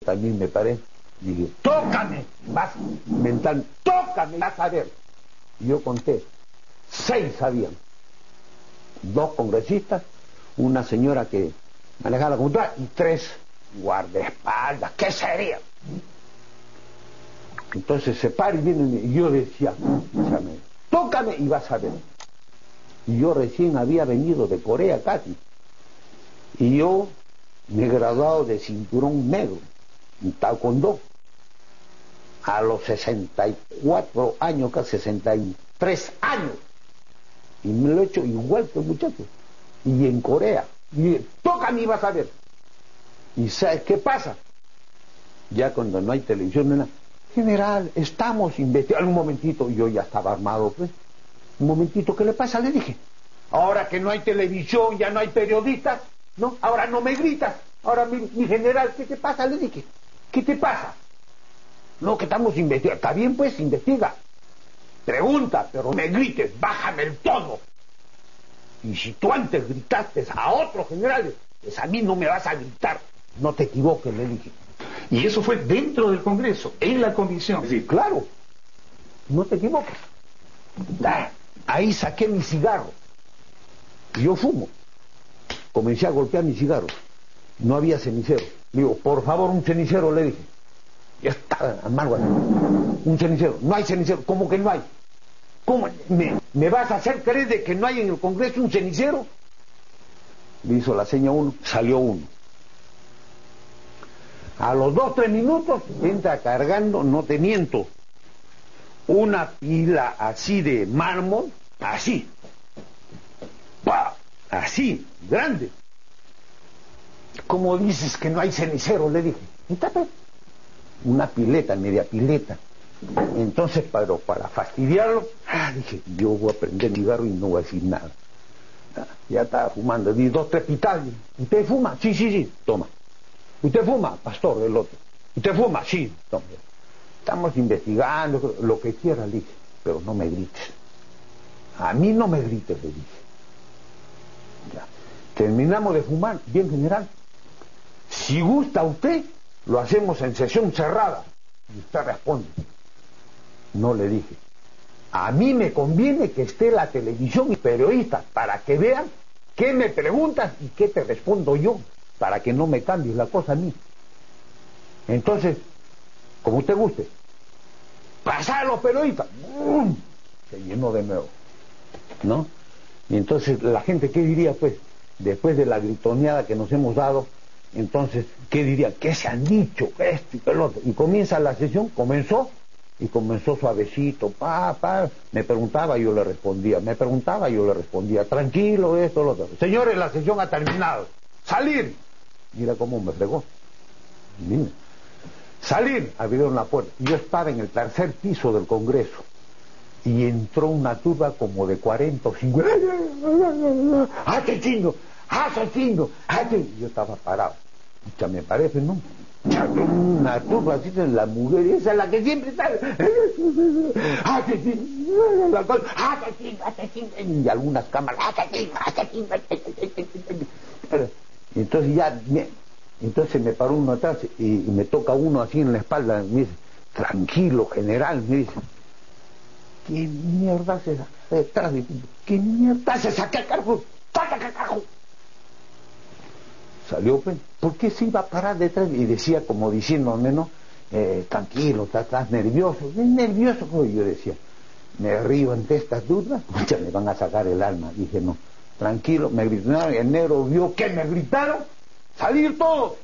También me paré. Dije, tócame, tócame, vas a ver. Y yo conté, 6 habían. 2 congresistas, una señora que manejaba la computadora y 3 guardaespaldas. ¿Qué sería? Entonces se para y viene y yo decía, tócame y vas a ver. Y yo recién había venido de Corea casi. Y yo me he graduado de cinturón negro en taekwondo a los 64 años, casi 63 años. Y me lo he hecho igual que el muchacho. Y en Corea. Y tócame y vas a ver. ¿Y sabes qué pasa? Ya cuando no hay televisión, no hay nada. General, estamos investigando. Un momentito, yo ya estaba armado, pues. Un momentito, ¿qué le pasa? Le dije. Ahora que no hay televisión, ya no hay periodistas, ¿no? Ahora no me gritas. Ahora mi general, ¿qué te pasa? Le dije. ¿Qué te pasa? No, que estamos investigando. Está bien, pues, investiga. Pregunta, pero no me grites, bájame el tono. Y si tú antes gritaste a otros generales, pues a mí no me vas a gritar. No te equivoques, le dije. Y eso fue dentro del Congreso, en la comisión. Sí, claro. No te equivoques. Ahí saqué mi cigarro. Y yo fumo. Comencé a golpear mi cigarro. No había cenicero. Digo, por favor, un cenicero, le dije. Ya está amargo. Un cenicero. No hay cenicero. ¿Cómo que no hay? ¿Cómo? ¿Me vas a hacer creer de que no hay en el Congreso un cenicero? Le hizo la seña uno, salió uno. A los 2-3 minutos entra cargando, no te miento, una pila así de mármol, así. ¡Pah! Así, grande. ¿Cómo dices que no hay cenicero? Le dije. ¿Y tape? Una pileta, media pileta. Entonces, para fastidiarlo, dije, yo voy a prender mi cigarro y no voy a decir nada. Ya estaba fumando, di 2-3 pitales. ¿Usted fuma? Sí, sí, sí, toma. ¿Usted fuma? Pastor, el otro. ¿Usted fuma? Sí, toma. Estamos investigando, lo que quiera, le dije, pero no me grites. A mí no me grites, le dije. Ya. Terminamos de fumar, bien general. Si gusta usted, lo hacemos en sesión cerrada. Y usted responde. No, le dije. A mí me conviene que esté la televisión y periodistas para que vean qué me preguntas y qué te respondo yo, para que no me cambies la cosa a mí. Entonces, como usted guste, pasar a los periodistas. ¡Bum! Se llenó de nuevo, ¿no? Y entonces la gente, ¿qué diría, pues? Después de la gritoneada que nos hemos dado, entonces, ¿qué diría? ¿Qué se han dicho? Esto y lo otro. Y comienza la sesión, comenzó suavecito, me preguntaba, yo le respondía, tranquilo, esto, lo otro. Señores, la sesión ha terminado. ¡Salir! Mira cómo me fregó. Mira. Salir, abrieron la puerta. Yo estaba en el 3er piso del Congreso y entró una turba como de 40 o 50. ¡Asesino! ¡Asesino! Yo estaba parado. Ya me parece, ¿no? Una turba así de la mujer, esa es la que siempre está. ¡Asesino! Y algunas cámaras. Entonces ya. Entonces me paró uno atrás y me toca uno así en la espalda. Me dice, tranquilo, general, me dice. ¿Qué mierda haces detrás de ti? ¿Qué mierda haces acá, carajo? ¡Saca, carajo! Salió, pues, ¿por qué se iba a parar detrás? Y decía, como diciéndome, ¿no? Tranquilo, estás nervioso. Nervioso, pues, yo decía. Me río ante estas dudas, ya me van a sacar el alma. Dije, no, tranquilo, me gritaron, el negro vio que me gritaron. ¡Salir todos!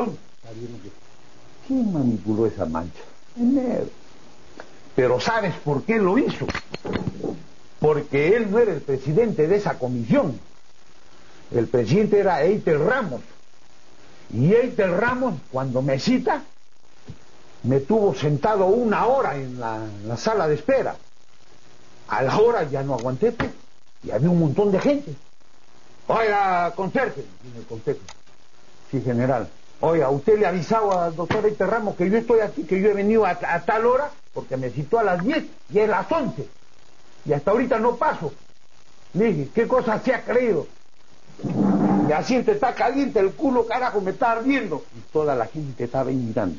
¿Quién manipuló esa mancha? El negro. Pero ¿sabes por qué lo hizo? Porque él no era el presidente de esa comisión. El presidente era Eitel Ramos. Y Eitel Ramos, cuando me cita, me tuvo sentado 1 hora en la sala de espera. A la hora ya no aguanté, pues, y había un montón de gente. Oiga, conserte. Y me contesta. Sí, general. Oiga, usted le ha avisado al doctor Eitel Ramos que yo estoy aquí, que yo he venido a tal hora, porque me citó a las 10 y es las 11. Y hasta ahorita no paso. Le dije, ¿qué cosa se ha creído? me asiento, está caliente el culo, carajo, me está ardiendo. Y toda la gente estaba ahí mirando.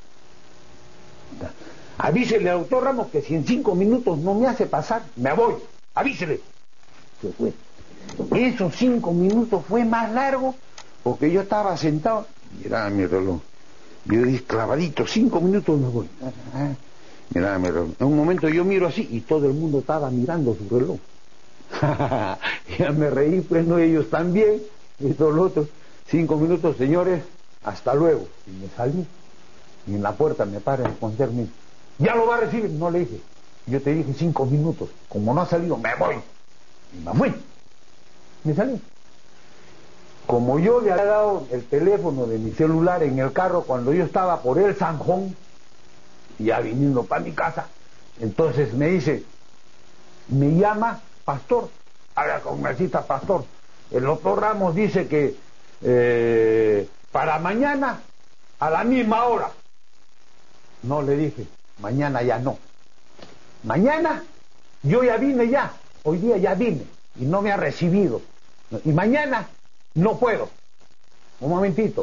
Avísele al doctor Ramos que si en 5 minutos no me hace pasar, me voy. Avísele. Se fue. Esos 5 minutos fue más largo porque yo estaba sentado. Mirá mi reloj. Yo dije, clavadito, 5 minutos me voy. Mirá mi reloj. En un momento yo miro así y todo el mundo estaba mirando su reloj. Ya me reí, pues no, ellos también. Y todos los otros. 5 minutos, señores, hasta luego. Y me salí. Y en la puerta me para a responderme. ¿Ya lo va a recibir? No le dije. Yo te dije 5 minutos. Como no ha salido, me voy. Y me fui. Me salí. Como yo le había dado el teléfono de mi celular en el carro cuando yo estaba por el Sanjón, ya viniendo para mi casa, entonces me dice, me llama Pastor, habla con Mercita Pastor, el doctor Ramos dice que para mañana a la misma hora. No, le dije, mañana ya no. Mañana yo ya vine ya, hoy día ya vine y no me ha recibido. Y mañana no puedo. Un momentito.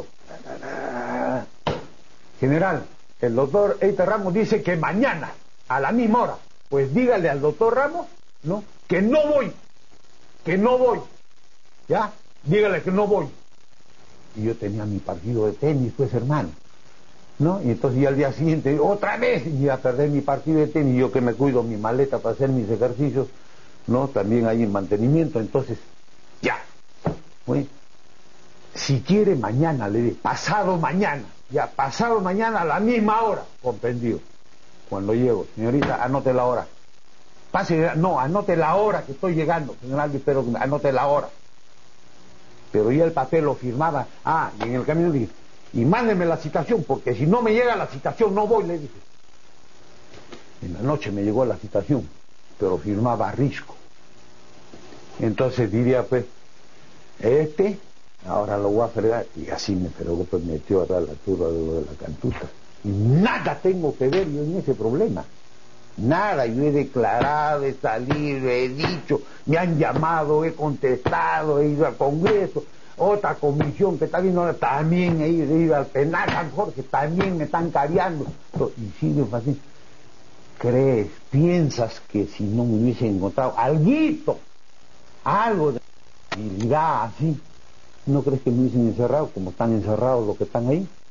General, el doctor Eiter Ramos dice que mañana a la misma hora. Pues dígale al doctor Ramos, ¿no? Que no voy. Que no voy. ¿Ya? Dígale que no voy. Y yo tenía mi partido de tenis, pues, hermano, ¿no? Y entonces ya al día siguiente, otra vez, y a perder mi partido de tenis, yo que me cuido mi maleta para hacer mis ejercicios, ¿no? También hay en mantenimiento, entonces, ya. Bueno, si quiere mañana, le digo, pasado mañana, ya, pasado mañana a la misma hora, comprendido. Cuando llego, señorita, anote la hora. Pase, no, anote la hora que estoy llegando, señor, pero anote la hora. Pero ya el papel lo firmaba, y en el camino dije, y mándeme la citación, porque si no me llega la citación no voy, le dije. En la noche me llegó la citación, pero firmaba Risco. Entonces diría, pues, ahora lo voy a fregar, y así me fregó, pues metió a dar la turba de la cantuta. Y nada tengo que ver yo en ese problema. Nada, yo he declarado, he salido, he dicho, me han llamado, he contestado, he ido al Congreso, otra comisión que está viendo, también he ido al penal San Jorge, también me están careando, y sigue así. ¿Crees, piensas que si no me hubiesen encontrado algo de habilidad así, no crees que me hubiesen encerrado como están encerrados los que están ahí?